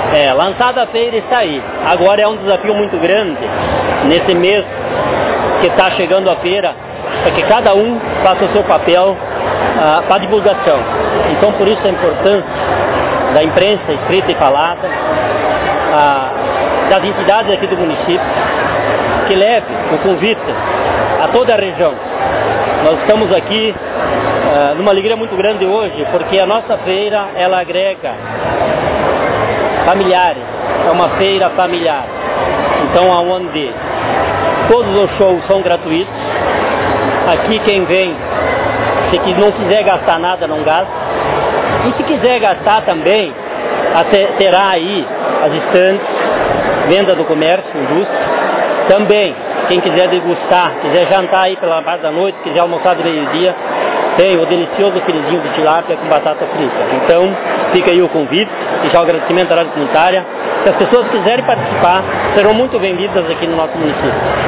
Lançada a feira está aí. Agora é um desafio muito grande, nesse mês que está chegando a feira, para que cada um faça o seu papel para a divulgação. Então, por isso a importância da imprensa escrita e falada, das entidades aqui do município, que leve o convite a toda a região. Nós estamos aqui numa alegria muito grande hoje, porque a nossa feira, ela agrega familiares, é uma feira familiar. Então, onde todos os shows são gratuitos, aqui quem vem, se não quiser gastar nada, não gasta, e se quiser gastar também, terá aí as estantes, venda do comércio, indústria, também, quem quiser degustar, quiser jantar aí pela parte da noite, quiser almoçar de meio-dia, tem o delicioso filhozinho de tilápia com batata frita. Então, fica aí o convite e já o agradecimento à Rádio Comunitária. Se as pessoas quiserem participar, serão muito bem-vindas aqui no nosso município.